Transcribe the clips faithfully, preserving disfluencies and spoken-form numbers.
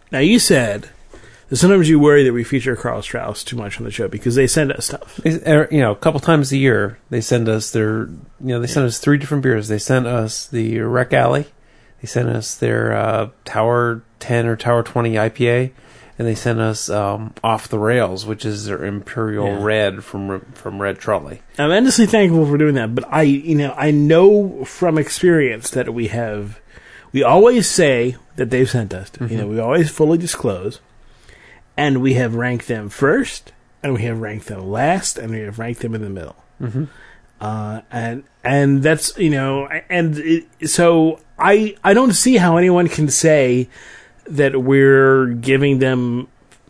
Now, you said that sometimes you worry that we feature Carl Strauss too much on the show because they send us stuff. You know, a couple times a year, they send us their, you know, they send us three different beers. They sent us the Wreck Alley. They sent us their uh, Tower ten or Tower twenty I P A. And they sent us um, Off the Rails, which is their Imperial yeah. Red from from Red Trolley. I'm endlessly thankful for doing that, but I, you know, I know from experience that we have, we always say that they've sent us. Mm-hmm. You know, we always fully disclose. And we have ranked them first, and we have ranked them last, and we have ranked them in the middle. Mm-hmm. Uh, and and that's, you know, and it, so I I don't see how anyone can say that we're giving them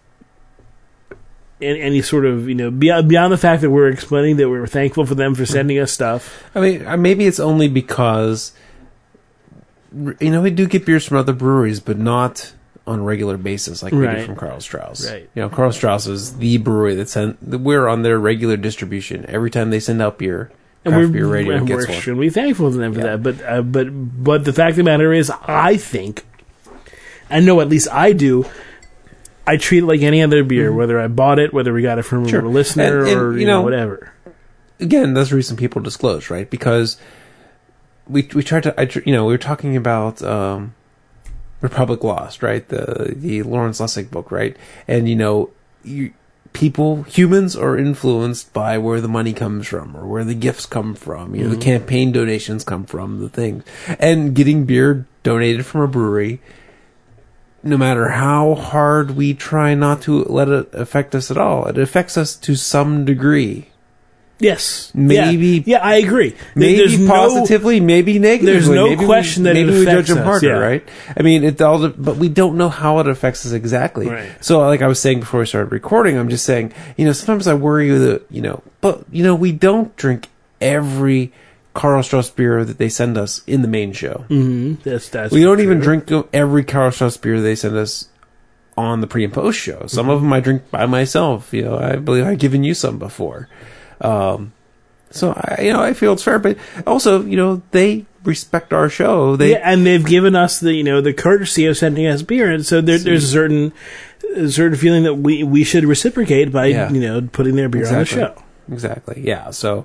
any, any sort of, you know, beyond, beyond the fact that we're explaining that we're thankful for them for sending us stuff. I mean, maybe it's only because, you know, we do get beers from other breweries, but not on a regular basis like we right. do from Karl Strauss. Right. You know, Karl Strauss is the brewery that sent, we're on their regular distribution. Every time they send out beer, and Craft we're, Beer Radio and gets we're one. extremely thankful to them for yeah. that. But, uh, but, but the fact of the matter is, I think, I know at least I do, I treat it like any other beer, mm-hmm. whether I bought it, whether we got it from sure. a listener, and, and, or, you, you know, know, whatever. Again, that's the reason people disclose, right? Because we we tried to, I, you know, we were talking about um, Republic Lost, right? The the Lawrence Lessig book, right? And, you know, you, people, humans are influenced by where the money comes from or where the gifts come from, you know, mm-hmm. the campaign donations come from, the things. And getting beer donated from a brewery, no matter how hard we try not to let it affect us at all, it affects us to some degree. Yes. Maybe. Yeah, yeah I agree. Maybe there's positively, no, maybe negatively. There's no maybe question we, that maybe it we affects judge them harder, us, yeah. right? I mean, it all, but we don't know how it affects us exactly. Right. So, like I was saying before we started recording, I'm just saying, you know, sometimes I worry that, you know, but, you know, we don't drink every Karl Strauss beer that they send us in the main show. Mm-hmm. That's, that's we don't true. even drink every Karl Strauss beer they send us on the pre and post show. Some mm-hmm. of them I drink by myself. You know, I believe I've given you some before. Um, so I, you know, I feel it's fair, but also, you know, they respect our show. They yeah, and they've given us the, you know, the courtesy of sending us beer, and so there, there's a certain, a certain feeling that we we should reciprocate by, yeah. you know, putting their beer exactly. on the show. Exactly. Yeah. So,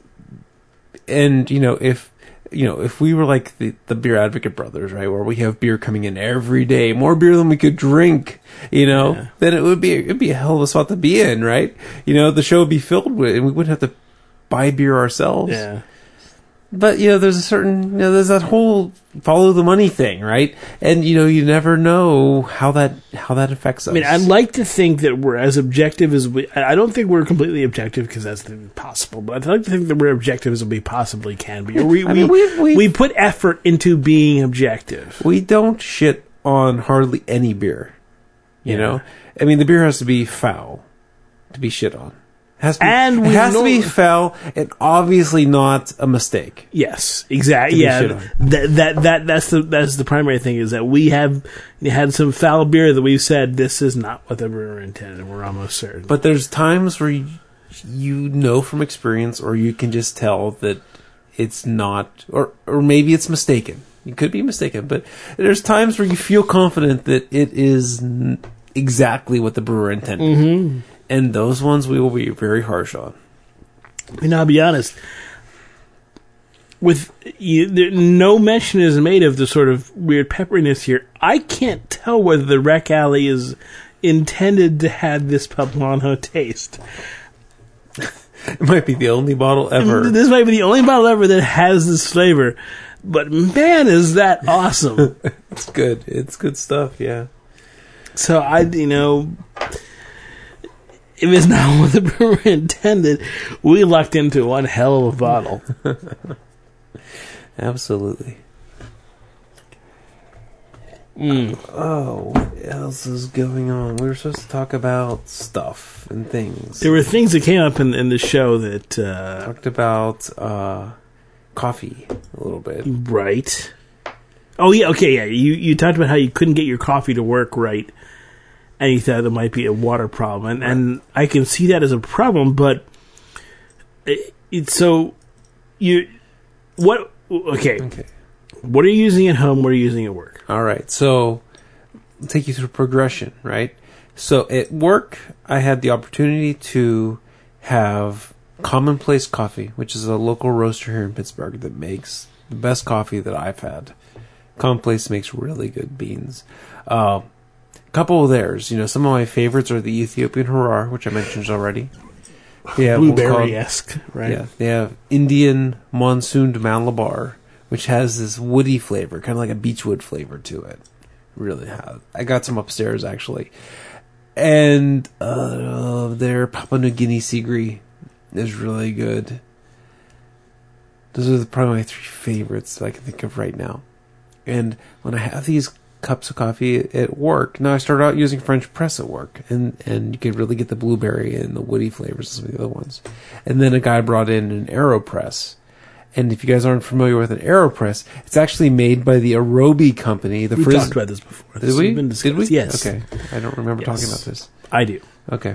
and you know, if. You know, if we were like the, the Beer Advocate Brothers, right, where we have beer coming in every day, more beer than we could drink, you know, yeah. then it would be it'd be a hell of a spot to be in, right? You know, the show would be filled with, and we wouldn't have to buy beer ourselves. Yeah. But, you know, there's a certain, you know, there's that whole follow the money thing, right? And, you know, you never know how that how that affects us. I mean, I'd like to think that we're as objective as we... I don't think we're completely objective because that's impossible, but I'd like to think that we're objective as we possibly can be. We, I mean, we, we, we put effort into being objective. We don't shit on hardly any beer, you yeah. know? I mean, the beer has to be foul to be shit on. Has to be, and it has to be foul and obviously not a mistake. Yes, exactly. Yeah, that that that that's the that's the primary thing is that we have had some foul beer that we've said this is not what the brewer intended. We're almost certain. But there's times where you, you know from experience, or you can just tell that it's not, or or maybe it's mistaken. You could be mistaken, but there's times where you feel confident that it is exactly what the brewer intended. Mm-hmm. And those ones we will be very harsh on. I mean, I'll be honest. With you, there, no mention is made of the sort of weird pepperiness here. I can't tell whether the Wreck Alley is intended to have this poblano taste. It might be the only bottle ever. This might be the only bottle ever that has this flavor. But man, is that awesome. It's good. It's good stuff, yeah. So, I, you know... If it's not what the brewer intended, we lucked into one hell of a bottle. Absolutely. Mm. Oh, what else is going on? We were supposed to talk about stuff and things. There were things that came up in, in the show that... Uh, talked about uh, coffee a little bit. Right. Oh, yeah, okay, yeah. You, you talked about how you couldn't get your coffee to work right. And you thought there might be a water problem. And, right. and I can see that as a problem, but it, it's so you what okay. okay. What are you using at home? What are you using at work? All right. So take you through progression, right? So at work, I had the opportunity to have Commonplace Coffee, which is a local roaster here in Pittsburgh that makes the best coffee that I've had. Commonplace makes really good beans. Uh, a couple of theirs, you know, some of my favorites are the Ethiopian Harar, which I mentioned already. Yeah, blueberry-esque, right? Yeah, they have Indian Monsooned Malabar, which has this woody flavor, kind of like a beechwood flavor to it. Really have. I got some upstairs, actually. And uh, their Papua New Guinea Seagree is really good. Those are probably my three favorites that I can think of right now. And when I have these cups of coffee at work, now I started out using French press at work, and, and you could really get the blueberry and the woody flavors of some of the other ones. And then a guy brought in an AeroPress. And if you guys aren't familiar with an AeroPress, it's actually made by the Arobi company. The we frizz- talked about this before. Did This we? has been Did we? Yes. Okay. I don't remember Yes. talking about this. I do. Okay.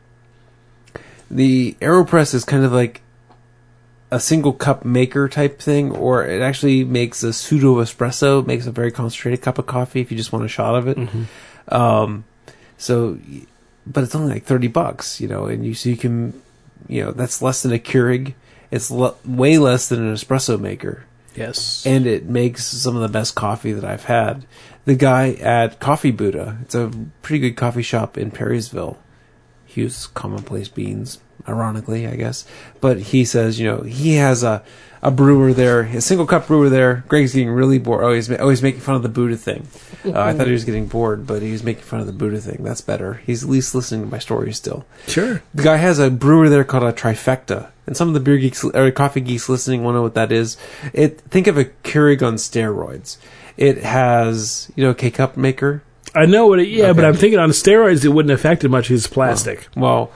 The AeroPress is kind of like a single cup maker type thing, or it actually makes a pseudo espresso, makes a very concentrated cup of coffee if you just want a shot of it. Mm-hmm. Um, so, but it's only like thirty bucks, you know, and you, so you can, you know, that's less than a Keurig. It's le- way less than an espresso maker. Yes. And it makes some of the best coffee that I've had. The guy at Coffee Buddha, it's a pretty good coffee shop in Perrysville. He uses Commonplace beans, ironically, I guess. But he says, you know, he has a, a brewer there, a single cup brewer there. Greg's getting really bored. Oh, he's, oh, he's making fun of the Buddha thing. Uh, I thought he was getting bored, but he was making fun of the Buddha thing. That's better. He's at least listening to my stories still. Sure. The guy has a brewer there called a Trifecta. And some of the beer geeks or coffee geeks listening won't know what that is. It think of a Keurig on steroids. It has, you know, a K-cup maker. I know what it, yeah, Okay. but I'm thinking on steroids it wouldn't affect it much. It's plastic. Well,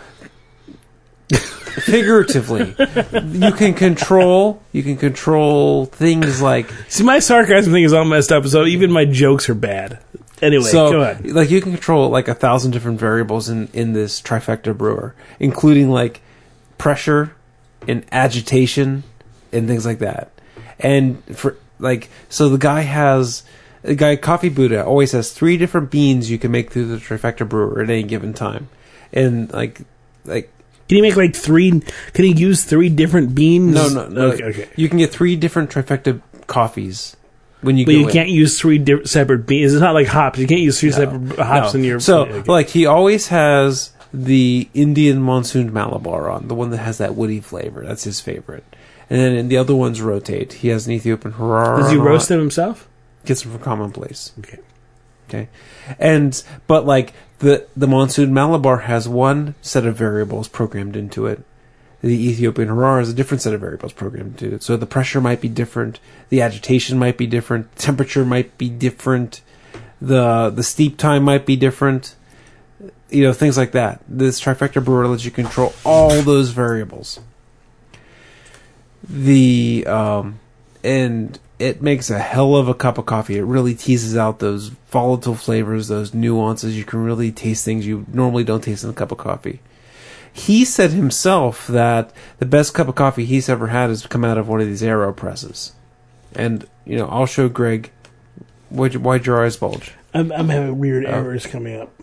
figuratively, you can control. You can control things like. See, my sarcasm thing is all messed up, so even my jokes are bad. Anyway, So, go ahead. like, you can control like a thousand different variables in in this Trifecta brewer, including like pressure and agitation and things like that. And for like, so the guy has the guy Coffee Buddha always has three different beans you can make through the Trifecta brewer at any given time, and like like. Can he make like three? Can he use three different beans? No, no, no. Okay, okay. You can get three different Trifecta coffees when you But go you in. can't use three di- separate beans. It's not like hops. You can't use three separate hops No. in your. So, okay. like, he always has the Indian Monsooned Malabar on, the one that has that woody flavor. That's his favorite. And then and the other ones rotate. He has an Ethiopian Harar. Does he on roast it. them himself? Gets them from Commonplace. Okay. Okay. And, but like, the, the Monsoon Malabar has one set of variables programmed into it. The Ethiopian Harar has a different set of variables programmed into it. So the pressure might be different, the agitation might be different, temperature might be different, the the steep time might be different, you know, things like that. This Trifecta brewer lets you control all those variables. The um, and it makes a hell of a cup of coffee. It really teases out those volatile flavors, those nuances. You can really taste things you normally don't taste in a cup of coffee. He said himself that the best cup of coffee he's ever had has come out of one of these AeroPresses. And, you know, I'll show Greg. Why'd, why'd your eyes bulge? I'm, I'm having weird Oh. errors coming up.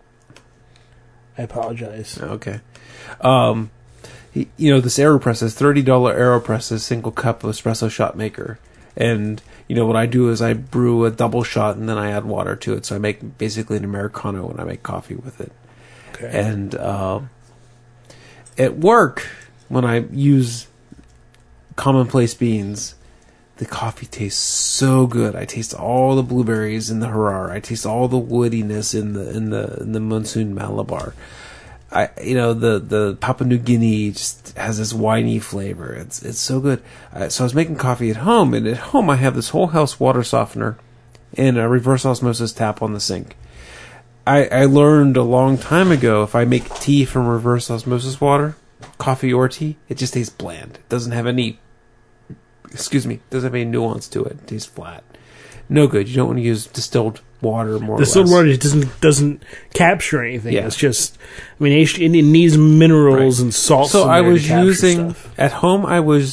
I apologize. Okay. Um, he, you know, this AeroPress is thirty dollars AeroPress, is single cup of espresso shot maker. And, you know, what I do is I brew a double shot and then I add water to it. So I make basically an Americano when I make coffee with it. Okay. And, um, at work, when I use Commonplace beans, the coffee tastes so good. I taste all the blueberries in the Harar. I taste all the woodiness in the in the in the Monsoon Malabar. I you know the the Papua New Guinea just has this winey flavor. It's it's so good. Uh, so I was making coffee at home, and at home I have this whole house water softener and a reverse osmosis tap on the sink. I, I learned a long time ago, if I make tea from reverse osmosis water, coffee or tea, it just tastes bland. It doesn't have any, excuse me, doesn't have any nuance to it. It tastes flat. No good. You don't want to use distilled water more Distilled or less. water just doesn't doesn't capture anything. Yeah. It's just, I mean, it it needs minerals Right. and salts. So in I there to was capture using, stuff. at home I was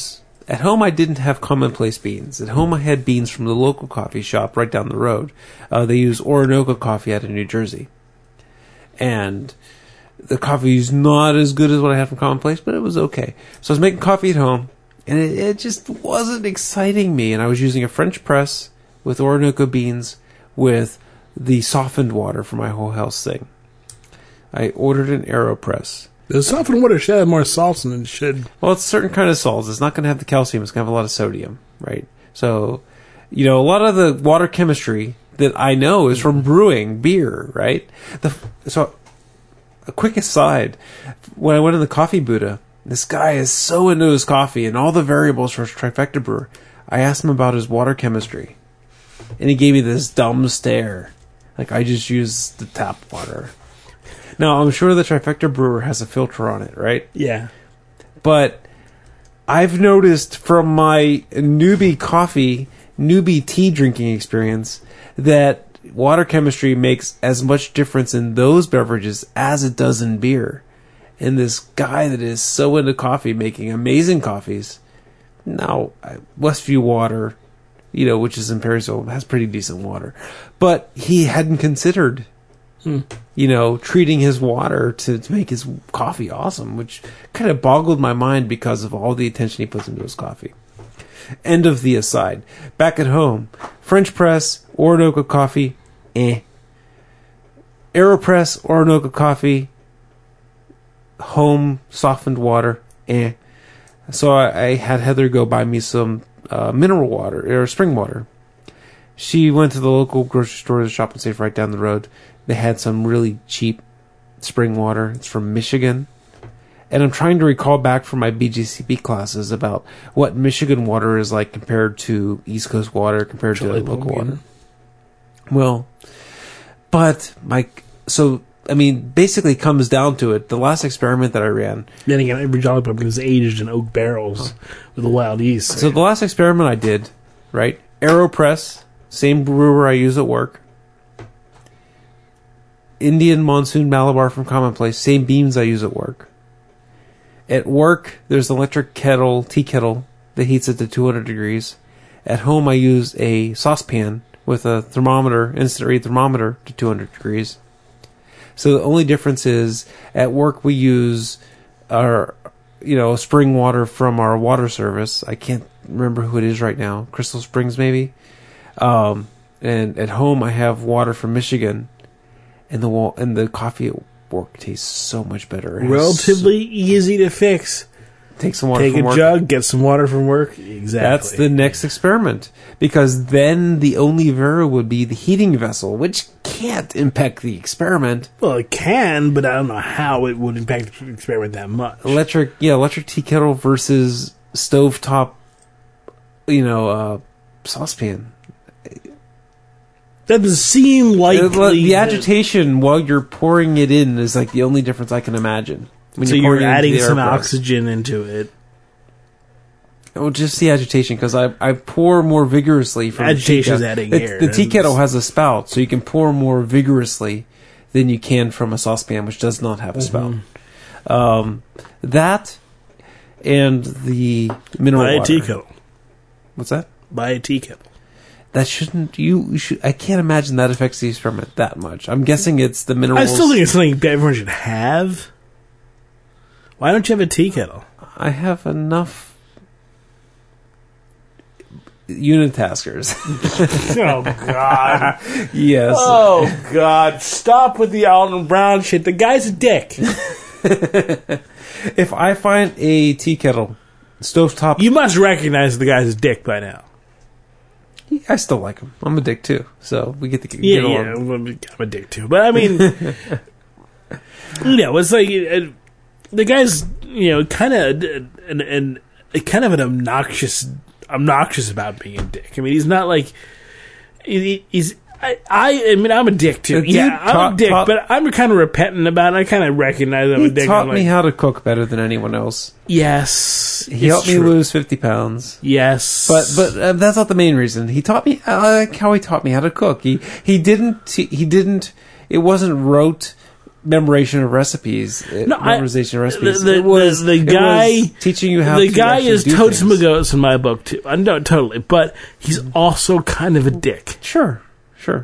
At home, I didn't have commonplace beans. At home, I had beans from the local coffee shop right down the road. Uh, they use Orinoco coffee out of New Jersey. And the coffee is not as good as what I had from Commonplace, but it was okay. So I was making coffee at home, and it, it just wasn't exciting me. And I was using a French press with Orinoco beans with the softened water for my whole house thing. I ordered an AeroPress. The softened water should have more salts than it should. Well, it's a certain kind of salts. It's not going to have the calcium. It's going to have a lot of sodium, right? So, you know, a lot of the water chemistry that I know is from brewing beer, right? The, so, a quick aside, when I went in the coffee Buddha, this guy is so into his coffee and all the variables for his Trifecta brewer. I asked him about his water chemistry, and he gave me this dumb stare. Like, I just use the tap water. Now, I'm sure the Trifecta brewer has a filter on it, right? Yeah. But I've noticed from my newbie coffee, newbie tea drinking experience that water chemistry makes as much difference in those beverages as it does in beer. And this guy that is so into coffee, making amazing coffees. Now, Westview Water, you know, which is in Perrysville, has pretty decent water. But he hadn't considered, hmm. you know, treating his water to, to make his coffee awesome, which kind of boggled my mind because of all the attention he puts into his coffee. End of the aside. Back at home, French press, Orinoco coffee, eh. AeroPress, Orinoco coffee, home softened water, eh. So I, I had Heather go buy me some uh, mineral water, or spring water. She went to the local grocery store, the Shop and Save right down the road. They had some really cheap spring water. It's from Michigan. And I'm trying to recall back from my B G C P classes about what Michigan water is like compared to East Coast water, compared Chili to local water. Well, but my, so, I mean, basically it comes down to it. The last experiment that I ran. Then again, every Jolly Pumpkin is aged in oak barrels oh. with a wild yeast. So the last experiment I did, right? AeroPress, same brewer I use at work. Indian Monsoon Malabar from Commonplace, same beans I use at work. At work, there's an electric kettle, tea kettle, that heats it to two hundred degrees. At home, I use a saucepan with a thermometer, instant read thermometer to two hundred degrees. So the only difference is, at work we use our, you know, spring water from our water service. I can't remember who it is right now. Crystal Springs, maybe. Um, and at home, I have water from Michigan, and the wa- and the coffee at work tastes so much better. Relatively so, easy to fix. Take some water Take from a work. jug, get some water from work. Exactly. That's the next experiment. Because then the only variable would be the heating vessel, which can't impact the experiment. Well, it can, but I don't know how it would impact the experiment that much. Electric, yeah, electric tea kettle versus stovetop, you know, uh, saucepan. That does seem likely. The agitation while you're pouring it in is like the only difference I can imagine. When so you're, you're adding some oxygen into it. Well, just the agitation, because I, I pour more vigorously from agitation is the adding the, air. The tea kettle has a spout, so you can pour more vigorously than you can from a saucepan, which does not have a spout. Mm-hmm. Um, that and the mineral Buy a water. tea kettle. What's that? Buy a tea kettle. That shouldn't you, you should. I can't imagine that affects the experiment that much. I'm guessing it's the minerals. I still think it's something everyone should have. Why don't you have a tea kettle? I have enough unitaskers. Oh, God. Yes. Oh, God. Stop with the Alton Brown shit. The guy's a dick. If I find a tea kettle, stovetop... You must recognize the guy's a dick by now. I still like him. I'm a dick, too. So we get to get yeah, along. Yeah, I'm a dick, too. But, I mean... you know, it's like... Uh, the guy's, you know, kind of an, an, kind of an obnoxious, obnoxious about being a dick. I mean, he's not like he, he's. I, I, I mean, I'm a dick too. Yeah, I'm taught, a dick, taught, but I'm kind of repentant about it. I kind of recognize I'm he a dick. He taught like, me how to cook better than anyone else. Yes, he helped true. me lose fifty pounds. Yes, but but uh, that's not the main reason. He taught me. I like how he taught me how to cook. He he didn't he didn't. It wasn't rote memorization of recipes. No, memorization I, of recipes. The, the, it was the, the guy it was teaching you how. The to guy is do totes things. magos in my book too. I know totally, but he's also kind of a dick. Sure, sure.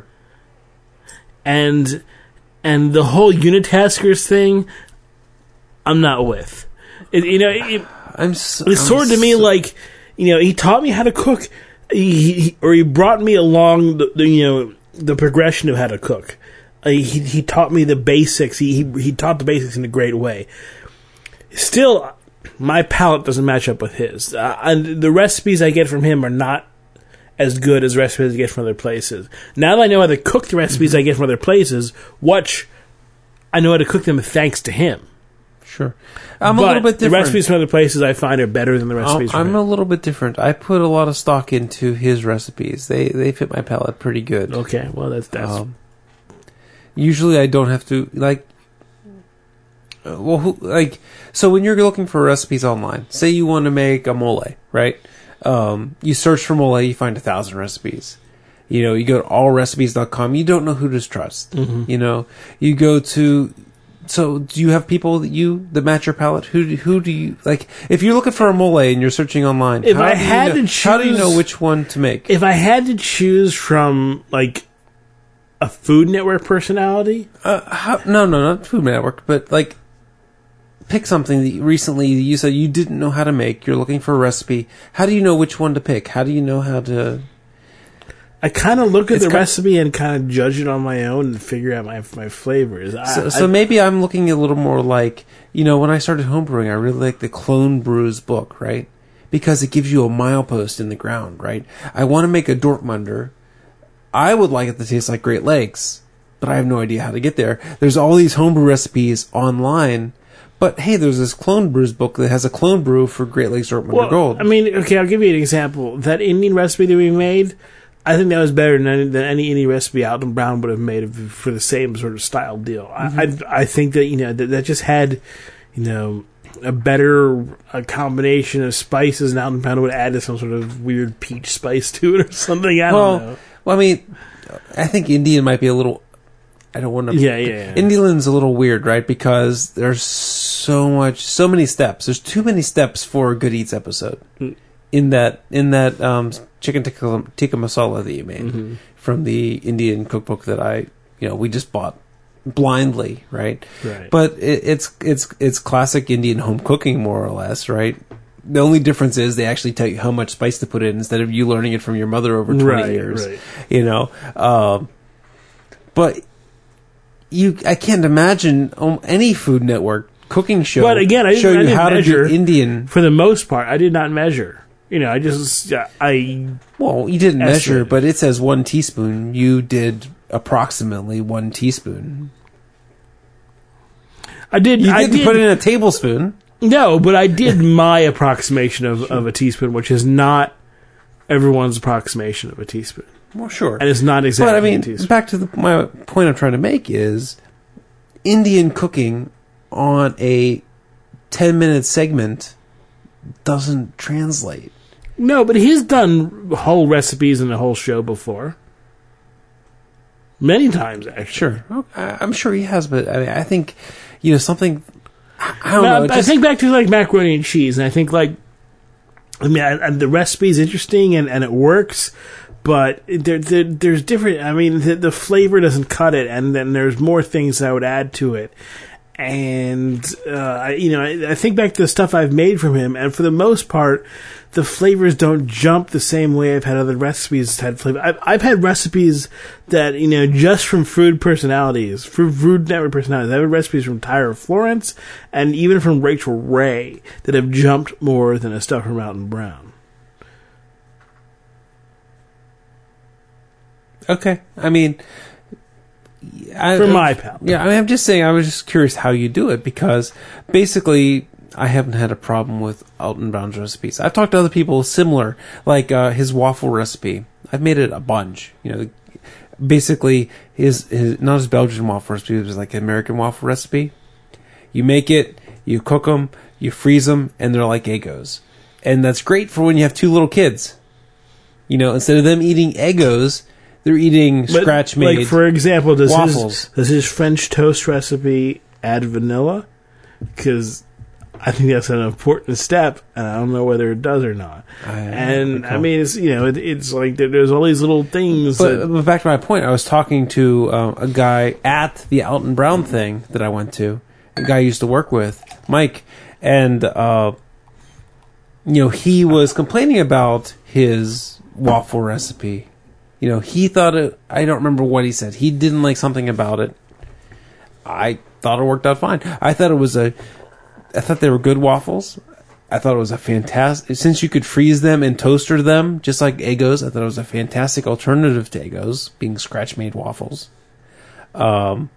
And and the whole unitaskers thing, I'm not with. It, you know, it, I'm. So, it's I'm sort of to me so, like, you know, he taught me how to cook, he, he, or he brought me along the, the you know the progression of how to cook. Uh, he he taught me the basics. He, he he taught the basics in a great way. Still, my palate doesn't match up with his. Uh, and the recipes I get from him are not as good as recipes I get from other places. Now that I know how to cook the recipes mm-hmm. I get from other places, watch, I know how to cook them thanks to him. Sure. I'm but a little bit different. The recipes from other places I find are better than the recipes I'm, from I'm him. a little bit different. I put a lot of stock into his recipes. They they fit my palate pretty good. Okay, well, that's... that's um, usually I don't have to, like... Uh, well, who, like... So when you're looking for recipes online, say you want to make a mole, right? Um, you search for mole, you find a thousand recipes. You know, you go to all recipes dot com, you don't know who to trust. Mm-hmm. You know, you go to... So, do you have people that you that match your palate? Who who do you like? If you're looking for a mole and you're searching online, if how I do you had know, to choose, how do you know which one to make? If I had to choose from like a Food Network personality, uh, how, no, no, not Food Network, but like pick something that you, recently you said you didn't know how to make. You're looking for a recipe. How do you know which one to pick? How do you know how to? I kind of look at It's the kind recipe and kind of judge it on my own and figure out my my flavors. I, So, so I, maybe I'm looking a little more like, you know, when I started homebrewing, I really like the Clone Brews book, right? Because it gives you a milepost in the ground, right? I want to make a Dortmunder. I would like it to taste like Great Lakes, but I have no idea how to get there. There's all these homebrew recipes online, but hey, there's this Clone Brews book that has a clone brew for Great Lakes Dortmunder well, Gold. I mean, okay, I'll give you an example. That Indian recipe that we made, I think that was better than any, than any Indian recipe Alton Brown would have made for the same sort of style deal. Mm-hmm. I, I I think that, you know, that, that just had, you know, a better a combination of spices, and Alton Brown would add to some sort of weird peach spice to it or something. I well, don't know. Well, I mean, I think Indian might be a little. I don't want to. Yeah, yeah, yeah. Indian's a little weird, right? Because there's so much, so many steps. There's too many steps for a Good Eats episode. Mm. In that, in that um, chicken tikka, tikka masala that you made mm-hmm. from the Indian cookbook that I, you know, we just bought blindly, right? Right. But it, it's it's it's classic Indian home cooking, more or less, right? The only difference is they actually tell you how much spice to put in instead of you learning it from your mother over twenty right, years. Right. You know, um, but you, I can't imagine um, any Food Network cooking show. But again, I didn't, show you I didn't how measure, to do Indian. For the most part, I did not measure. You know, I just I. Well, you didn't estimated. measure, but it says one teaspoon. You did approximately one teaspoon. I did. You I didn't did, put in a tablespoon. No, but I did my approximation of, of a teaspoon, which is not everyone's approximation of a teaspoon. Well, sure, and it's not exactly. But I mean, a teaspoon. back to the, my point I'm trying to make is Indian cooking on a ten minute segment doesn't translate. No, but he's done whole recipes in a whole show before. Many times, actually. Sure. I'm sure he has, but I mean, I think, you know, something, I don't well, know. I just, think back to like macaroni and cheese, and I think like, I mean, I, I, the recipe is interesting and, and it works, but there, there there's different, I mean, the, the flavor doesn't cut it, and then there's more things that I would add to it. And, uh, you know, I, I think back to the stuff I've made from him, and for the most part, the flavors don't jump the same way I've had other recipes had flavor. I've, I've had recipes that, you know, just from food personalities, from Food Network personalities. I've had recipes from Tyra Florence and even from Rachel Ray that have jumped more than a stuff from Alton Brown. Okay. I mean... I, For my palate. Yeah, I mean, I'm just saying, I was just curious how you do it, because basically, I haven't had a problem with Alton Brown's recipes. I've talked to other people similar, like uh, his waffle recipe. I've made it a bunch. You know, basically, his, his not his Belgian waffle recipe, it was like an American waffle recipe. You make it, you cook them, you freeze them, and they're like Eggos. And that's great for when you have two little kids. You know, instead of them eating Eggos, they're eating But, scratch made. Like, for example, does waffles. his, does his French toast recipe add vanilla? Because I think that's an important step, and I don't know whether it does or not. I, and, I, I mean, it's, you know, it, it's like there, there's all these little things But, that... but back to my point, I was talking to uh, a guy at the Alton Brown thing that I went to, a guy I used to work with, Mike, and, uh, you know, he was complaining about his waffle recipe. You know, he thought it, I don't remember what he said. He didn't like something about it. I thought it worked out fine. I thought it was a, I thought they were good waffles. I thought it was a fantastic, since you could freeze them and toaster them, just like Eggos, I thought it was a fantastic alternative to Eggos, being scratch-made waffles. Um,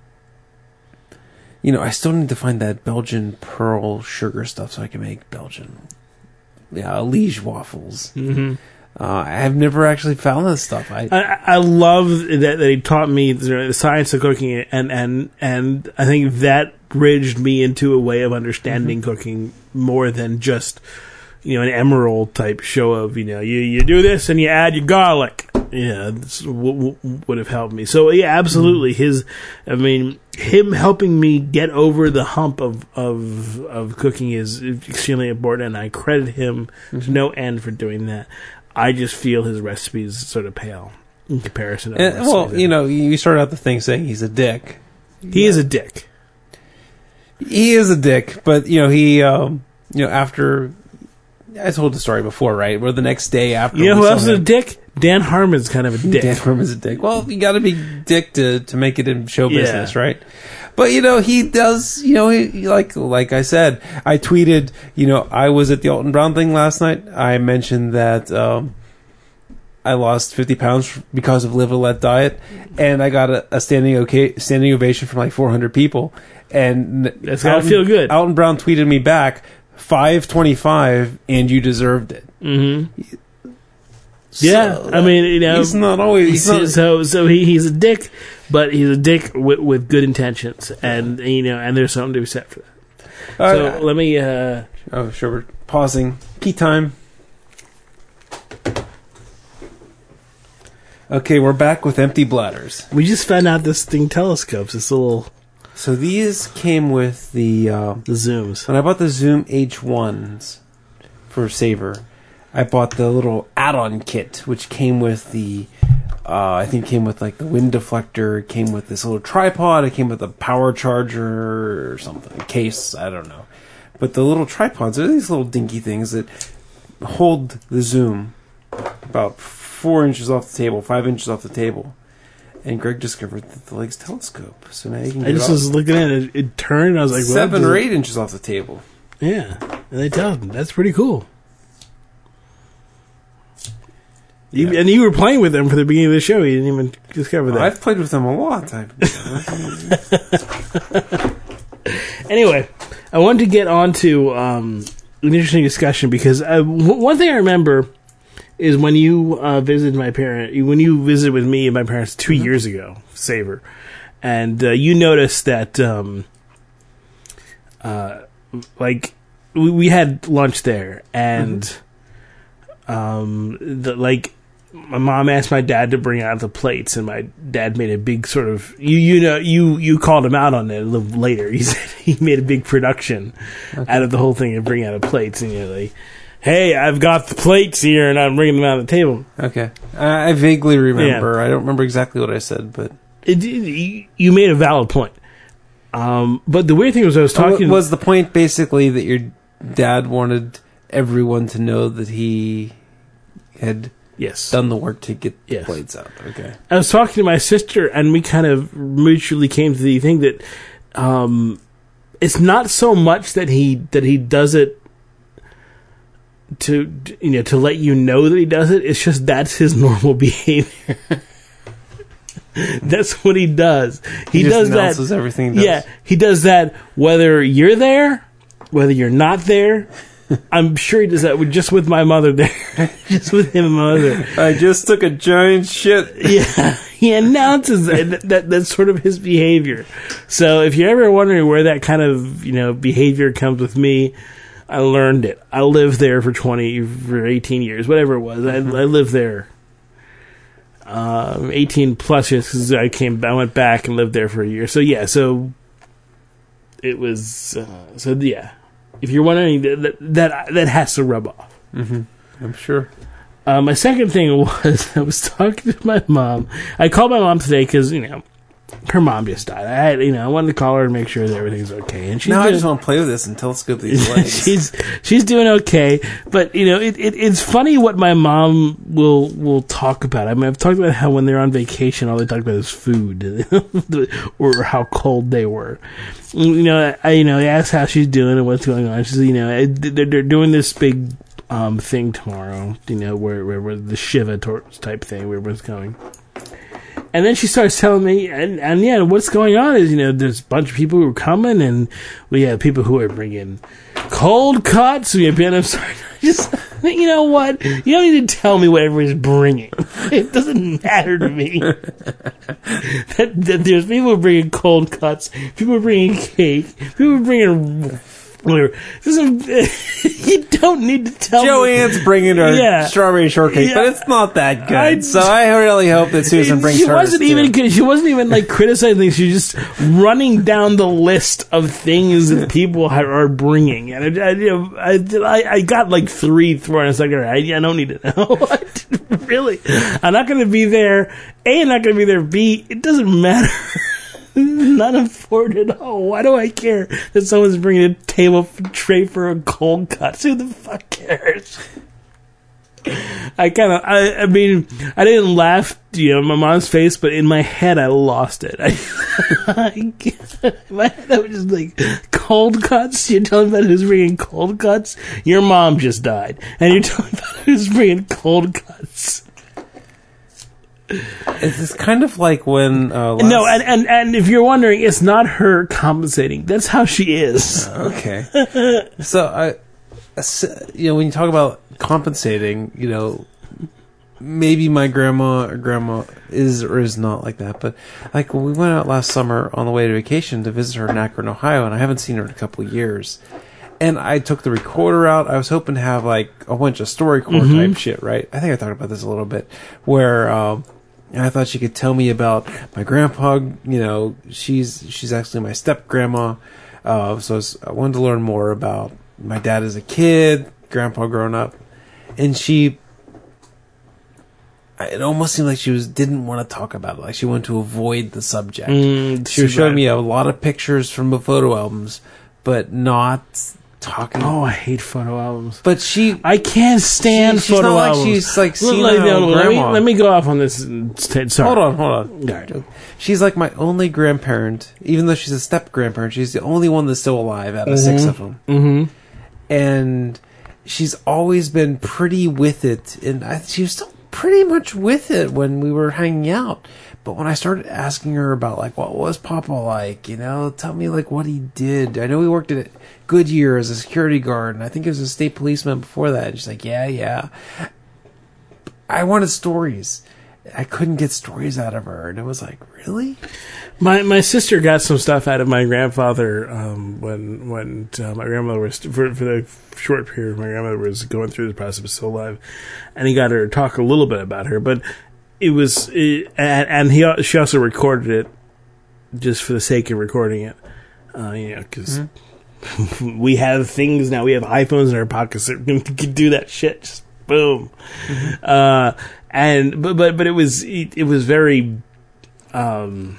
you know, I still need to find that Belgian pearl sugar stuff so I can make Belgian, yeah, Liege waffles. Mm-hmm. Uh, I've never actually found this stuff. I I, I love that, that he taught me the science of cooking, and, and, and I think that bridged me into a way of understanding mm-hmm. cooking more than just, you know, an Emerald type show of, you know, you, you do this and you add your garlic. Yeah, this w- w- would have helped me. So, yeah, absolutely. Mm-hmm. His, I mean, him helping me get over the hump of, of, of cooking is extremely important, and I credit him mm-hmm. to no end for doing that. I just feel his recipes sort of pale in comparison to and, well, you know, you started out the thing saying he's a dick. He yeah. is a dick. He is a dick, but, you know, he, um, you know, after, I told the story before, right? Where the next day after. You know who else is a dick? Dan Harmon's kind of a dick. Dan Harmon's a dick. Well, you gotta be dick to, to make it in show yeah. business, right? But, you know, he does, you know, he, like, like I said, I tweeted, you know, I was at the Alton Brown thing last night. I mentioned that, um, I lost fifty pounds because of Live and Let diet, and I got a, a standing okay, standing ovation from like four hundred people. And that's gotta feel good. Alton Brown tweeted me back, five twenty-five, and you deserved it. Mm-hmm. So yeah, I mean, you know, he's not always he's not, so so he, he's a dick, but he's a dick with, with good intentions, and you know, and there's something to be said for that. Uh, so let me. Uh, oh, sure. We're pausing. Pee time. Okay, we're back with empty bladders. We just found out this thing telescopes. This little. So these came with the uh, the zooms. When I bought the Zoom H ones for Saver, I bought the little add-on kit, which came with the, uh, I think came with like the wind deflector, it came with this little tripod, it came with a power charger or something, case, I don't know. But the little tripods are these little dinky things that hold the Zoom about four inches off the table, five inches off the table. And Greg discovered that the leg's telescope. So now you can get I just it was looking at it, it turned, I was like, seven well, or eight inches off the table. Yeah, and they tell them. That's pretty cool. You, Yeah. And you were playing with them for the beginning of the show. You didn't even discover that. I've played with them a lot. Anyway, I wanted to get on to um, an interesting discussion because uh, w- one thing I remember is when you uh, visited my parent, when you visited with me and my parents two mm-hmm. years ago, Saver, and uh, you noticed that, um, uh, like, we, we had lunch there, and mm-hmm. um, the, like. My mom asked my dad to bring out the plates, and my dad made a big sort of you you know you you called him out on it a little later. He said he made a big production okay. out of the whole thing and bring out the plates, and you're like, "Hey, I've got the plates here, and I'm bringing them out of the table." Okay, I vaguely remember. Yeah. I don't remember exactly what I said, but it, it, you made a valid point. Um, but the weird thing was, I was talking. Was the point basically that your dad wanted everyone to know that he had. Yes. Done the work to get the yes. plates out. Okay. I was talking to my sister, and we kind of mutually came to the thing that um, it's not so much that he that he does it to you know to let you know that he does it. It's just that's his normal behavior. That's what he does. He, he does just announces that. Everything. He does. Yeah, he does that whether you're there, whether you're not there. I'm sure he does that with just with my mother there. Just with him and my mother. I just took a giant shit. Yeah, he announces that, that. That's sort of his behavior. So if you're ever wondering where that kind of, you know, behavior comes with me, I learned it. I lived there for twenty, for eighteen years, whatever it was. I, I lived there. um, eighteen plus years because I came, I went back and lived there for a year. So yeah, so it was, uh, so yeah. If you're wondering, that that, that has to rub off. Mm-hmm. I'm sure. Uh, my second thing was I was talking to my mom. I called my mom today because you know her mom just died. I had, you know I wanted to call her and make sure that everything's okay. And she's now doing, I just want to play with this and telescope these legs. she's she's doing okay, but you know it, it it's funny what my mom will will talk about. I mean, I've talked about how when they're on vacation, all they talk about is food or how cold they were. You know, I you know I asked how she's doing and what's going on. She's you know they're, they're doing this big um thing tomorrow. You know where where, where the Shiva type thing where everyone's going. And then she starts telling me, and, and yeah, what's going on is, you know, there's a bunch of people who are coming, and we have people who are bringing cold cuts. We have been, I'm sorry, just, you know what? You don't need to tell me what everybody's bringing. It doesn't matter to me. that, that there's people who are bringing cold cuts, people are bringing cake, people are bringing whatever. You don't need to tell Joanne's me. bringing her yeah. strawberry shortcake, yeah. but it's not that good. I, so I really hope that Susan brings she hers wasn't too. even she wasn't even like criticizing things. She was just running down the list of things that people are bringing, and I, I, you know, I, I got like three thrown. It's like, all right, I don't need to know. Really, I'm not going to be there. A, I'm not going to be there. B, it doesn't matter. Not important at all. Why do I care that someone's bringing a table tray for a cold cut? Who the fuck cares? I kind of, I, I mean, I didn't laugh, you know, in my mom's face, but in my head, I lost it. I, I, in my head, I was just like, cold cuts? You're telling me about who's bringing cold cuts? Your mom just died, and you're telling me about who's bringing cold cuts. It's kind of like when uh, last... no, and, and and if you're wondering, it's not her compensating. That's how she is. Okay. So I, you know, when you talk about compensating, you know, maybe my grandma or grandma is or is not like that. But like when we went out last summer on the way to vacation to visit her in Akron, Ohio, and I haven't seen her in a couple of years. And I took the recorder out. I was hoping to have like a bunch of StoryCorps mm-hmm. type shit, right? I think I talked about this a little bit, where. Um, And I thought she could tell me about my grandpa. You know, she's she's actually my step grandma. Uh, so I, was, I wanted to learn more about my dad as a kid, grandpa growing up, and she. It almost seemed like she was didn't want to talk about it. Like she wanted to avoid the subject. Mm, she was showing me a lot of pictures from the photo albums, but not. Talking. Oh, I hate photo albums. But she, I can't stand she, photo not albums. Like she's like senile let, let, grandma. Let me, let me go off on this. Sorry. Hold on, hold on. Right. She's like my only grandparent, even though she's a step grandparent. She's the only one that's still alive out of mm-hmm. six of them. Mm-hmm. And she's always been pretty with it, and I, she was still pretty much with it when we were hanging out. But when I started asking her about, like, what was Papa like, you know, tell me, like, what he did. I know he worked at Goodyear as a security guard, and I think he was a state policeman before that. And she's like, yeah, yeah. I wanted stories. I couldn't get stories out of her. And it was like, really? My my sister got some stuff out of my grandfather um, when when uh, my grandmother was, for, for the short period, my grandmother was going through the process, was still alive. And he got her to talk a little bit about her, but... It was, it, and, and he she also recorded it just for the sake of recording it, uh, you know, because mm-hmm. we have things now. We have iPhones in our pockets that can do that shit. Just boom, mm-hmm. uh, and but but but it was it, it was very, um,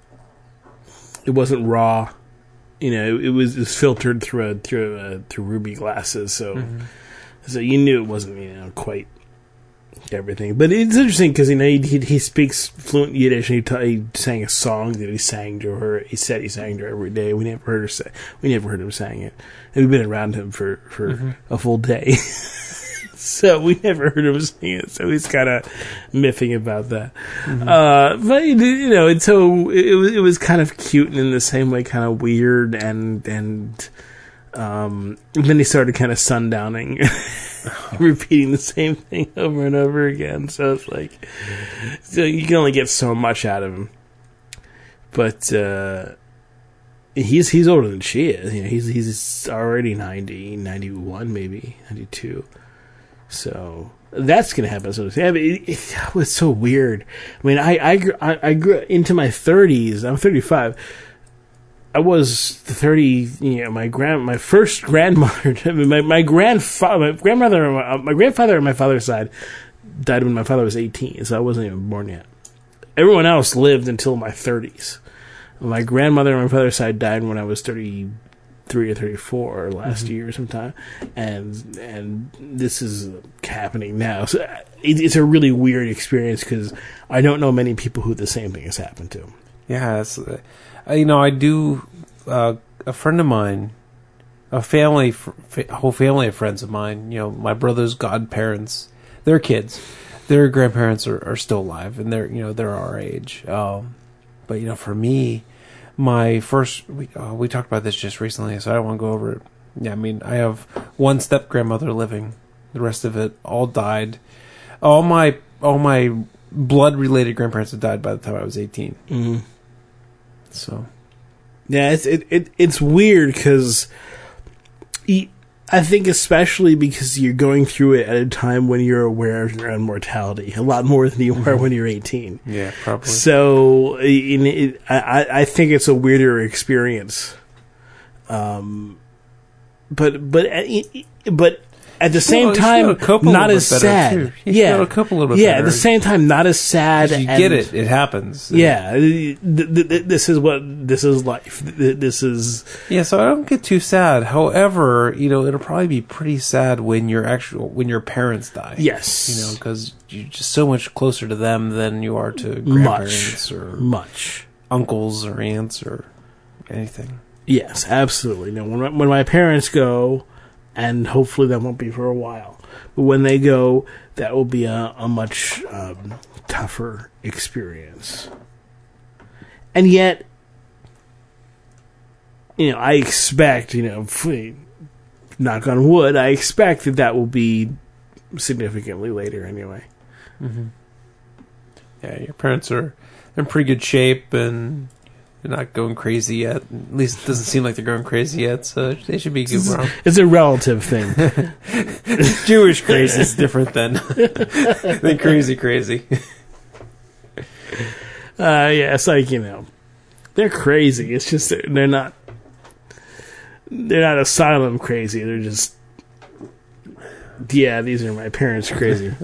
it wasn't raw, you know. It, it was it was filtered through a, through a, through ruby glasses, so mm-hmm. so you knew it wasn't you know quite. Everything, but it's interesting because you know he, he he speaks fluent Yiddish and he, ta- he sang a song that he sang to her. He said he sang to her every day. We never heard her say. We never heard him sang it, and we've been around him for for mm-hmm. a full day, so we never heard him sing it. So he's kind of miffing about that. Mm-hmm. Uh, but you know, and so it was it was kind of cute and in the same way, kind of weird and and. Um, and then he started kind of sundowning, repeating the same thing over and over again. So it's like, so you can only get so much out of him. But uh, he's he's older than she is. You know, he's he's already ninety, ninety-one maybe, ninety-two. So that's going to happen. So yeah, but it, it was so weird. I mean, I I, grew, I I grew into my thirties. I'm thirty-five. I was thirty. You know, my grand, my first grandmother, my my grandfather, my grandmother, my, my grandfather on my father's side died when my father was eighteen, so I wasn't even born yet. Everyone else lived until my thirties. My grandmother on my father's side died when I was thirty-three or thirty-four last mm-hmm. year sometime, and and this is happening now. So it, it's a really weird experience because I don't know many people who the same thing has happened to. Yeah, it's, uh, you know, I do. Uh, a friend of mine, a family, a whole family of friends of mine. You know, my brother's godparents, their kids, their grandparents are, are still alive, and they're you know they're our age. Um, but you know, for me, my first we uh, we talked about this just recently, so I don't want to go over it. Yeah, I mean, I have one step grandmother living. The rest of it all died. All my all my blood related grandparents had died by the time I was eighteen. Mm-hmm. So, yeah, it's it, it it's weird because I think especially because you're going through it at a time when you're aware of your own mortality a lot more than you were when you're eighteen. Yeah, probably. So it, it, I I think it's a weirder experience. Um, but but but. At the same well, time, not as sad. Yeah, a couple little yeah. At the same time, not as sad. You and, get it; it happens. Yeah, th- th- th- this is what this is life. Th- this is yeah. So I don't get too sad. However, you know, it'll probably be pretty sad when your actual when your parents die. Yes, you know, because you're just so much closer to them than you are to grandparents much, or much uncles or aunts or anything. Yes, absolutely. No, when my, when my parents go. And hopefully that won't be for a while. But when they go, that will be a, a much um, tougher experience. And yet, you know, I expect, you know, knock on wood, I expect that that will be significantly later anyway. Mm-hmm. Yeah, your parents are in pretty good shape and... They're not going crazy yet. At least it doesn't seem like they're going crazy yet, so they should be good. Wrong. It's a relative thing. Jewish crazy is different than, than crazy crazy. Uh, yeah, it's like, you know, they're crazy. It's just they're not they're not asylum crazy. They're just, yeah, these are my parents crazy.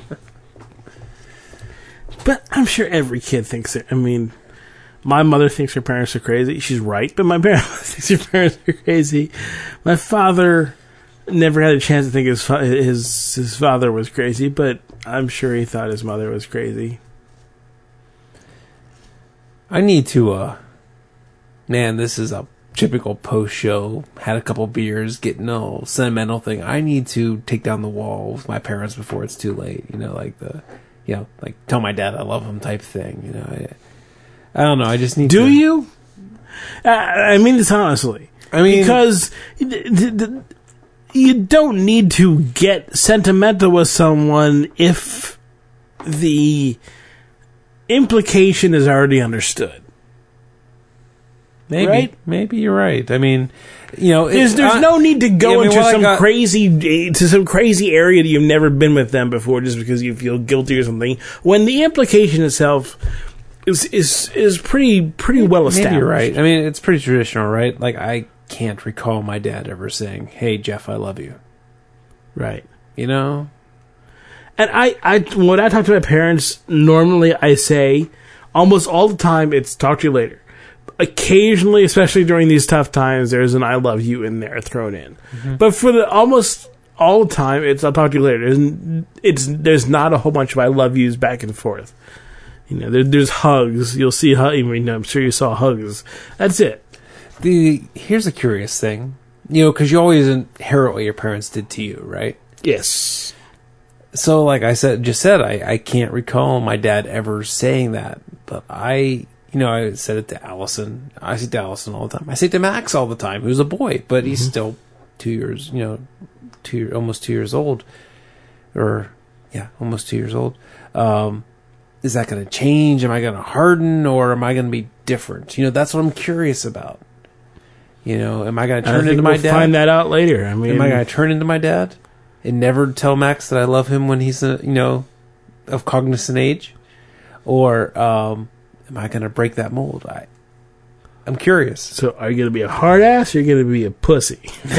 But I'm sure every kid thinks it. I mean... My mother thinks her parents are crazy. She's right, but my parents thinks her parents are crazy. My father never had a chance to think his fa- his his father was crazy, but I'm sure he thought his mother was crazy. I need to, uh... Man, this is a typical post-show. Had a couple beers, getting all sentimental thing. I need to take down the wall with my parents before it's too late. You know, like the... You know, like, tell my dad I love him type thing, you know. I, I don't know. I just need Do to... Do you? Uh, I mean this honestly. I mean... Because th- th- th- you don't need to get sentimental with someone if the implication is already understood. Maybe. Right? Maybe you're right. I mean, you know... There's, there's I, no need to go yeah, I mean, into some got, crazy to some crazy area that you've never been with them before just because you feel guilty or something. When the implication itself... Is is is pretty pretty well established. Maybe you're right. I mean, it's pretty traditional, right? Like, I can't recall my dad ever saying, "Hey, Jeff, I love you." Right. You know. And I, I when I talk to my parents, normally I say, almost all the time, it's "talk to you later." Occasionally, especially during these tough times, there's an "I love you" in there thrown in. Mm-hmm. But for the almost all the time, it's "I'll talk to you later." There's, it's there's not a whole bunch of "I love yous" back and forth. You know, there, there's hugs. You'll see, I mean, I'm sure you saw hugs. That's it. The here's a curious thing, you know, because you always inherit what your parents did to you, right? Yes. So, like I said, just said, I, I can't recall my dad ever saying that, but I, you know, I said it to Allison. I say it to Allison all the time. I say it to Max all the time, who's a boy, but he's mm-hmm. still two years, you know, two almost two years old, or yeah, almost two years old. Um, Is that going to change? Am I going to harden, or am I going to be different? You know, that's what I'm curious about. You know, am I going to turn into my we'll dad? Find that out later. I mean, am I going to turn into my dad? and never tell Max that I love him when he's, uh, you know, of cognizant age? Or um, am I going to break that mold? I, I'm curious. So are you going to be a hard ass or are you going to be a pussy?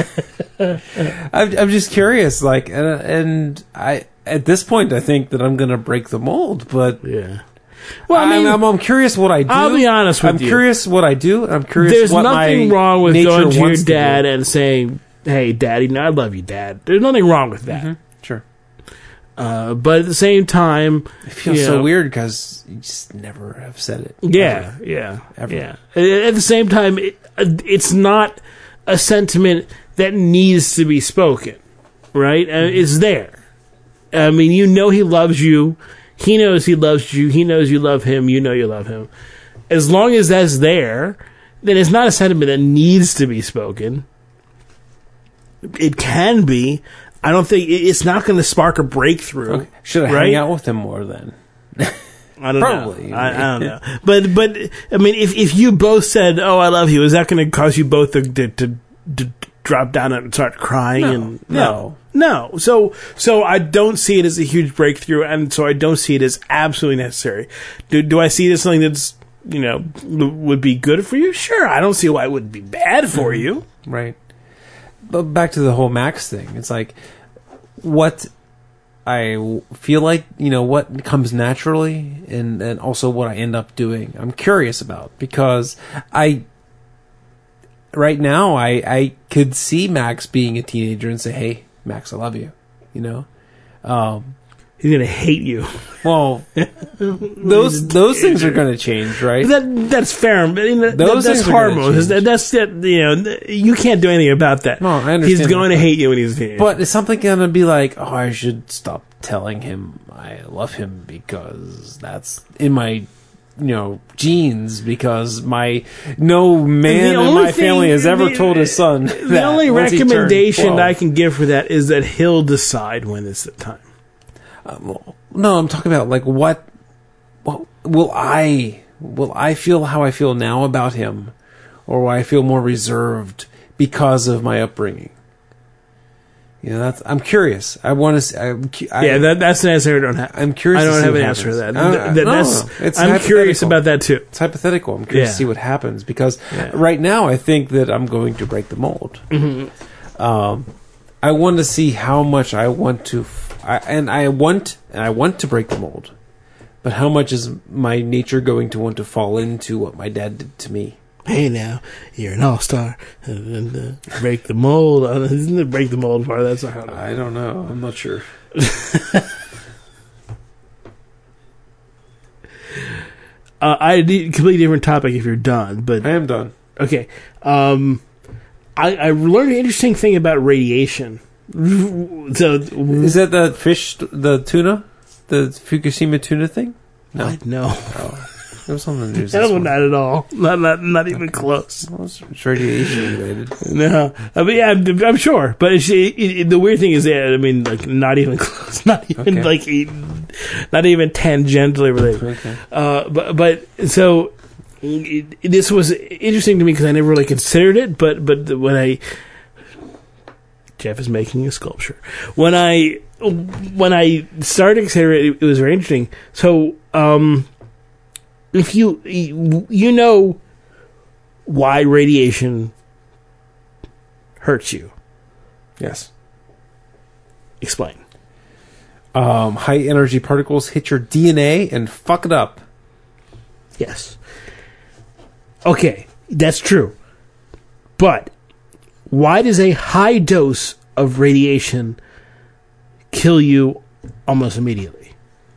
I'm, I'm just curious. Like, and, and I at this point, I think that I'm going to break the mold. But yeah. Well, I mean, I'm, I'm, I'm curious what I do. I'll be honest with I'm you. I'm curious what I do. I'm curious There's what nothing my wrong with nature going to your wants dad to and saying, "Hey, Daddy, no, I love you, Dad." There's nothing wrong with that. Mm-hmm. Sure. Uh, but at the same time, it feels you so know, weird because you just never have said it. Yeah, ever. yeah, Ever. yeah. At the same time, it, it's not a sentiment that needs to be spoken, right? Mm-hmm. Uh, it's there. I mean, you know he loves you. He knows he loves you. He knows you love him. You know you love him. As long as that's there, then it's not a sentiment that needs to be spoken. It can be. I don't think it's not going to spark a breakthrough. Okay. Should I right? hang out with him more then? I don't Probably. know. I, I don't know. But but I mean, if if you both said, "Oh, I love you," is that going to cause you both to, to, to, to drop down and start crying? No, and no, no. So so I don't see it as a huge breakthrough, and so I don't see it as absolutely necessary. Do do I see it as something that's, you know, would be good for you? Sure. I don't see why it would be bad for mm-hmm. you. Right. But back to the whole Max thing. It's like what I feel like, you know, what comes naturally and, and also what I end up doing. I'm curious about because I, right now, I, I could see Max being a teenager and say, "Hey, Max, I love you," you know? Um, He's going to hate you. Well, those those things are going to change, right? That that's fair. I mean, that, those that's things hormones. That, that's that. You know, you can't do anything about that. No, I understand. He's going that. to hate you when he's a teenager. But is something going to be like, "Oh, I should stop telling him I love him because that's in my, you know, genes, because my no man in my thing, family has ever the, told his son that." The only recommendation I can give for that is that he'll decide when it's the time. Uh, well, no, I'm talking about like what, what will I will I feel how I feel now about him, or will I feel more reserved because of my upbringing? You know, that's I'm curious. I want to. I'm, I, yeah, that, that's an answer I don't have. I'm curious. I don't to have see an what answer to that. Uh, that no, that's, no, it's I'm curious about that too. It's hypothetical. I'm curious yeah. to see what happens because yeah. right now I think that I'm going to break the mold. Mm-hmm. Um, I want to see how much I want to. I, and I want and I want to break the mold, but how much is my nature going to want to fall into what my dad did to me? Hey, now you're an all-star, and, and uh, break the mold. Uh, isn't the break the mold part? That's not how. To I don't know. I'm not sure. uh, I need a completely different topic. If you're done, but I am done. Okay. Um, I, I learned an interesting thing about radiation. So is that the fish, the tuna, the Fukushima tuna thing? No, I, no. Oh, there was something. No, not at all. Not not not even close. Well, it's radiation related. No, I mean, yeah, I'm, I'm sure, but it's, it, it, the weird thing is that I mean, like, not even close. Not even okay. like, not even tangentially related. Okay. Uh, but but so it, this was interesting to me because I never really considered it, but but when I. Jeff is making a sculpture. When I when I started considering it, it was very interesting. So, um, if you you know why radiation hurts you, yes, explain. Um, high energy particles hit your D N A and fuck it up. Yes. Okay, that's true. But why does a high dose of radiation kill you almost immediately?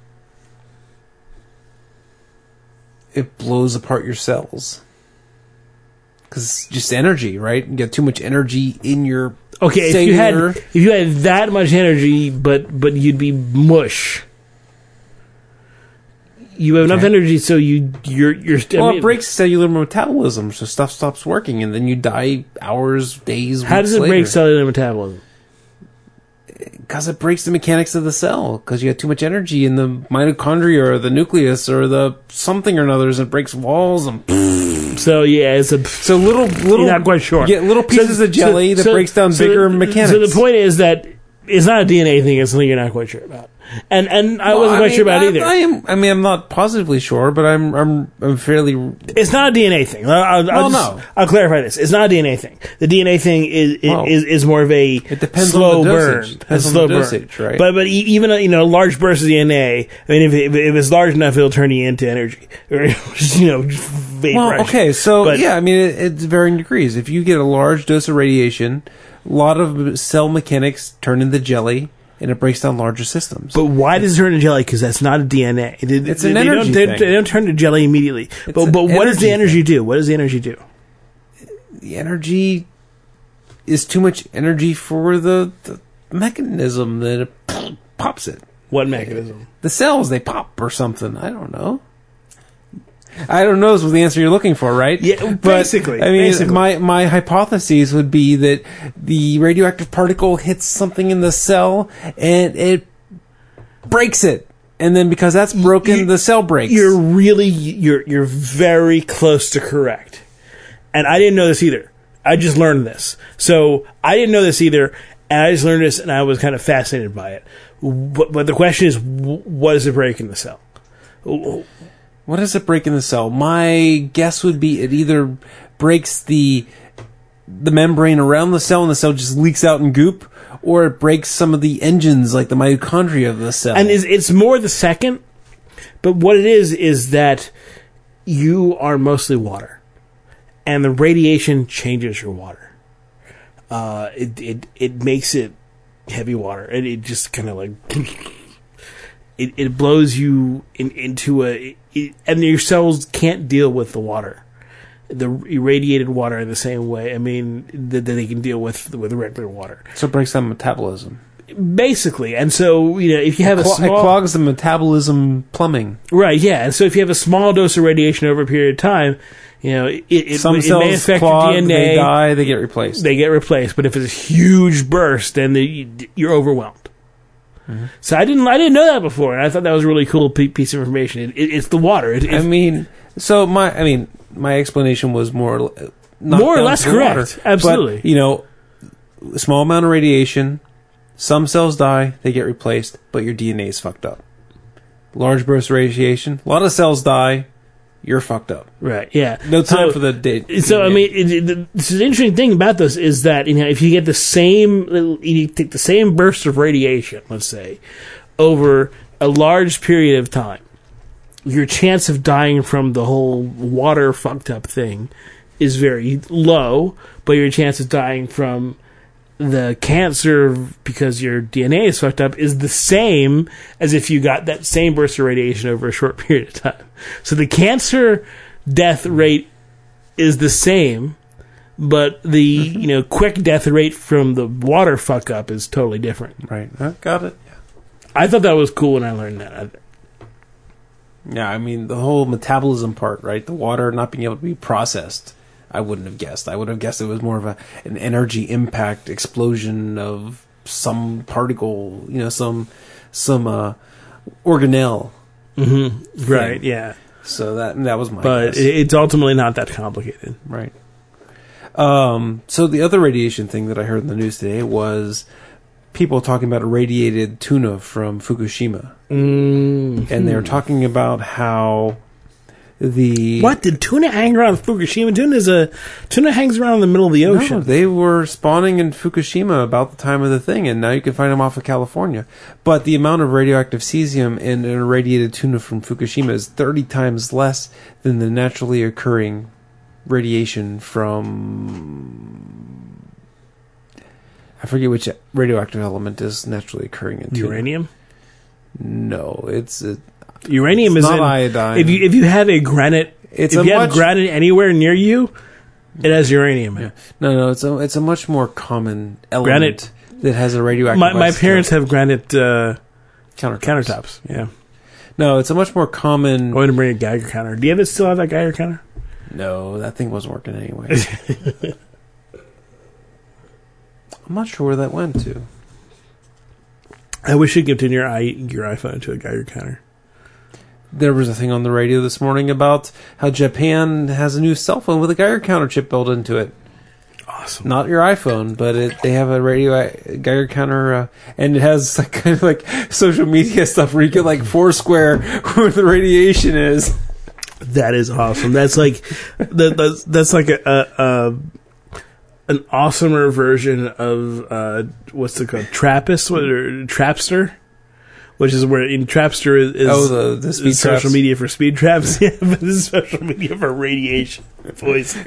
It blows apart your cells. Because it's just energy, right? You get too much energy in your okay, cellular. if you had if you had that much energy, but but you'd be mush. You have enough okay. energy, so you you're you're. Well, I mean, it breaks cellular metabolism, so stuff stops working, and then you die hours, days. How does it later. break cellular metabolism? Because it breaks the mechanics of the cell. Because you have too much energy in the mitochondria or the nucleus or the something or another, and it breaks walls and. So yeah, it's a so little little. You're not quite sure. You get little pieces so, of jelly so, that so, breaks down so bigger the, mechanics. So the point is that it's not a D N A thing. It's something you're not quite sure about. And and I Well, wasn't I quite mean, sure about I, either. I am. I mean, I'm not positively sure, but I'm. I'm. I'm fairly. It's not a D N A thing. I'll, I'll, Well, I'll, just, no. I'll clarify this. It's not a D N A thing. The D N A thing is is, Well, is, is more of a it depends slow on the burn. dosage. A Depends on slow the burn. dosage, right? But but e- even a, you know large bursts of D N A. I mean, if, it, if it's large enough, it'll turn you into energy, or you know, vaporize. Well, okay, so But- yeah, I mean, it, it's varying degrees. If you get a large dose of radiation, a lot of cell mechanics turn into jelly, and it breaks down larger systems. But why does it turn to jelly? Because that's not a D N A. It, It's they, an they energy don't, they, thing. they don't turn to jelly immediately. It's But an but what does the energy energy do? What does the energy do? the energy is too much energy for the, the mechanism that it pops it. What mechanism? The cells, they pop or something. I don't know. I don't know is the answer you're looking for, right? Yeah, But, basically. I mean, basically. my my hypotheses would be that the radioactive particle hits something in the cell and it breaks it, and then because that's broken, You- the cell breaks. You're really you're you're very close to correct, and I didn't know this either. I just learned this, so I didn't know this either, and I just learned this, and I was kind of fascinated by it. But, but the question is, wh- what does it break in the cell? What does it break in the cell? My guess would be it either breaks the the membrane around the cell and the cell just leaks out in goop, or it breaks some of the engines like the mitochondria of the cell. And it's, it's more the second, but what it is is that you are mostly water, and the radiation changes your water. Uh, it it it makes it heavy water, and it just kind of like it it blows you in, into a it, and your cells can't deal with the water, the irradiated water in the same way. I mean that, that they can deal with with regular water, so it breaks down metabolism. basically. And so you know if you have a Cl- small it clogs the metabolism plumbing. right, yeah, and so if you have a small dose of radiation over a period of time, you know it it, Some it cells may affect clog, your D N A. they die, they get replaced. They get replaced. But if it's a huge burst, then the, you're overwhelmed. Mm-hmm. So I didn't I didn't know that before, and I thought that was a really cool pe- piece of information. It, it, it's the water. It, I it, mean, so my I mean my explanation was more uh, knocked More or down less to the correct. water. Absolutely. But, you know, a small amount of radiation. Some cells die, they get replaced, but your D N A is fucked up. Large burst of radiation, a lot of cells die, you're fucked up. right, yeah. No time So- for the date. So I mean, it, it, the, the interesting thing about this is that you know if you get the same, you take the same burst of radiation, let's say, over a large period of time, your chance of dying from the whole water fucked up thing is very low, but your chance of dying from the cancer because your D N A is fucked up is the same as if you got that same burst of radiation over a short period of time. So the cancer death rate is the same, but the Mm-hmm. you know quick death rate from the water fuck up is totally different. Right, uh, got it. I thought that was cool when I learned that. I, Yeah, I mean, the whole metabolism part, right? The water not being able to be processed. I wouldn't have guessed. I would have guessed it was more of a an energy impact explosion of some particle, you know, some some uh, organelle. mm-hmm. Right, yeah. So that that was my But guess. it, it's ultimately not that complicated. Right. Um, so the other radiation thing that I heard in the news today was people talking about irradiated tuna from Fukushima, Mm. and they were talking about how the What did tuna hang around Fukushima? Tuna is a tuna hangs around in the middle of the No, ocean. they were spawning in Fukushima about the time of the thing, and now you can find them off of California. But the amount of radioactive cesium in an irradiated tuna from Fukushima is thirty times less than the naturally occurring radiation from... I forget which radioactive element is naturally occurring in tuna. Uranium. No, it's... A, Uranium it's is not in, iodine. If you if you have a granite, It's if a you have much- granite anywhere near you, it has uranium in it. No, no, it's a, it's a much more common element Granite. that has a radioactive... My my isotope. parents have granite uh, countertops. countertops. Yeah, No, it's a much more common... going to bring a Geiger counter. Do you have still have that Geiger counter? No, that thing wasn't working anyway. I'm not sure where that went to. I wish you'd give to your i your iPhone to a Geiger counter. There was a thing on the radio this morning about how Japan has a new cell phone with a Geiger counter chip built into it. Oh, awesome. Not your iPhone, but it, they have a radio Geiger counter, uh, and it has like kind of like social media stuff where you get like Foursquare where the radiation is. That is awesome. That's like that, that's that's like a, a, a an awesomer version of uh, what's it called? Trappist what, or Trapster, which is where in Trapster is, is oh the, the speed is social traps. media for speed traps. Yeah, but this is social media for radiation voice.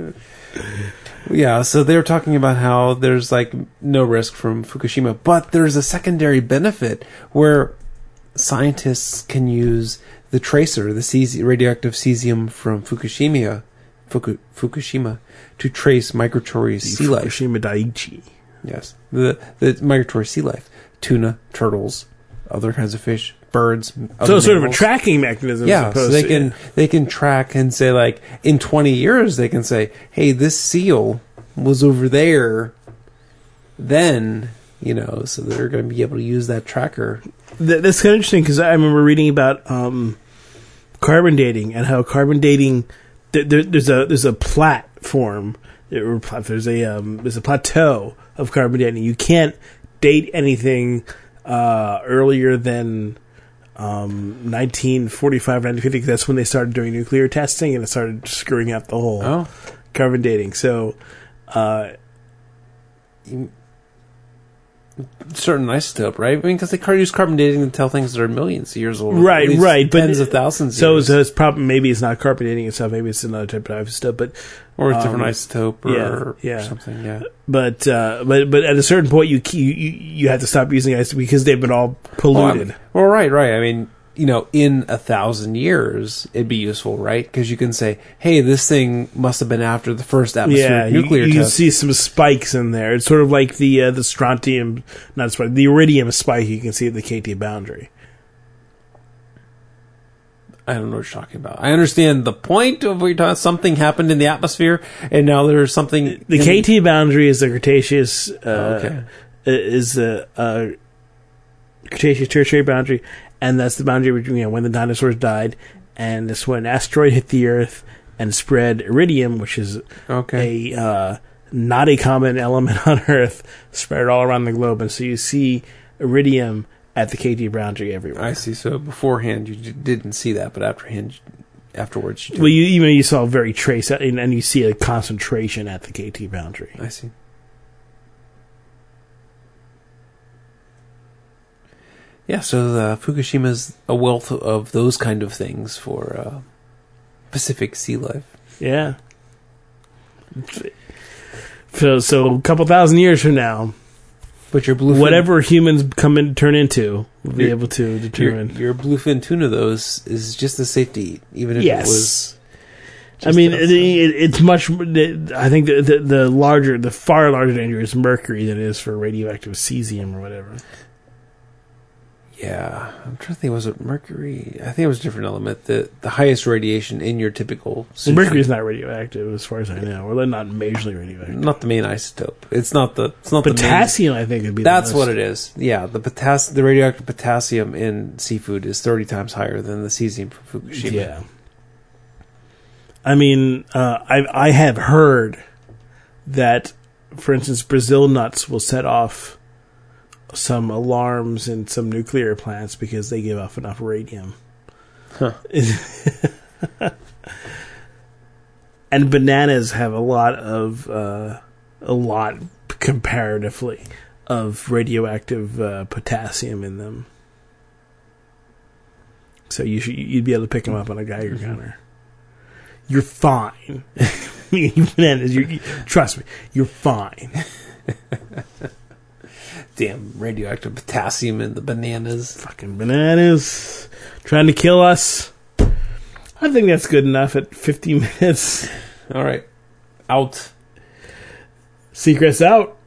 Yeah, so they were talking about how there's like no risk from Fukushima, but there's a secondary benefit where scientists can use the tracer, the cesi- radioactive cesium from Fukushima, Fuku- Fukushima, to trace migratory sea life. Fukushima Daiichi. Yes, the the migratory sea life, tuna, turtles, other kinds of fish, birds. So it's sort of a tracking mechanism. Yeah, so they to, can yeah. they can track and say like in twenty years they can say, hey, this seal was over there. Then you know, so they're going to be able to use that tracker. Th- that's kind of interesting because I remember reading about um, carbon dating and how carbon dating th- there, there's a there's a platform there, there's a um, there's a plateau of carbon dating. You can't date anything uh, earlier than um, nineteen forty-five, nineteen fifty, because that's when they started doing nuclear testing and it started screwing up the whole Oh. carbon dating. So. Uh, certain isotope, right? I mean, because they car- use carbon dating to tell things that are millions of years old, right, at least right, tens but of thousands. So, years. so it's probably maybe it's not carbon dating itself. Maybe it's another type of isotope, but or a different um, isotope, or, yeah, yeah. or something. Yeah, but uh, but but at a certain point, you you you have to stop using isotope because they've been all polluted. Well, well, right, right. I mean, you know, in a thousand years, it'd be useful, right? Because you can say, hey, this thing must have been after the first atmospheric yeah, you, nuclear you can test. see some spikes in there. It's sort of like the uh, the strontium, not spike, the iridium spike you can see at the K T boundary. I don't know what you're talking about. I understand the point of what you're talking about. Something happened in the atmosphere, and now there's something. The in- K T boundary is the Cretaceous. Uh, Oh, okay. Is the uh, Cretaceous Tertiary boundary, and that's the boundary between you know, when the dinosaurs died, and this when an asteroid hit the Earth and spread iridium, which is Okay. a uh, not a common element on Earth, spread it all around the globe, and so you see iridium at the K T boundary everywhere. I see. So beforehand you d- didn't see that, but afterhand, afterwards you did. Well, you even you saw very trace, and, and you see a concentration at the K T boundary. I see. Yeah, so uh, Fukushima's a wealth of those kind of things for uh, Pacific sea life. Yeah. So, so a couple thousand years from now, But your bluefin, whatever humans come in turn into, we'll be Your- able to your, determine. your bluefin tuna, though, is, is just as safe to eat, even if Yes. it was. I just mean, as- it, it, it's much. I think the, the the larger, the far larger danger is mercury than it is for radioactive cesium or whatever. Yeah, I'm trying to think. Was it mercury? I think it was a different element. The the highest radiation in your typical. Well, mercury is not radioactive, as far as I know. Or they're not majorly radioactive. not the main isotope. It's not the. It's not Potassium, I think, would be. the main. That's the what most. it is. Yeah, the potass the radioactive potassium in seafood is thirty times higher than the cesium from Fukushima. Yeah. I mean, uh, I I have heard that, for instance, Brazil nuts will set off some alarms in some nuclear plants because they give off enough radium. Huh. And bananas have a lot of uh, a lot comparatively of radioactive uh, potassium in them. So you should you'd be able to pick them up on a Geiger counter. You're fine. Bananas, you, you, trust me, you're fine. Damn radioactive potassium in the bananas. Fucking bananas trying to kill us. I think that's good enough at fifty minutes. All right, out. Seacrest out.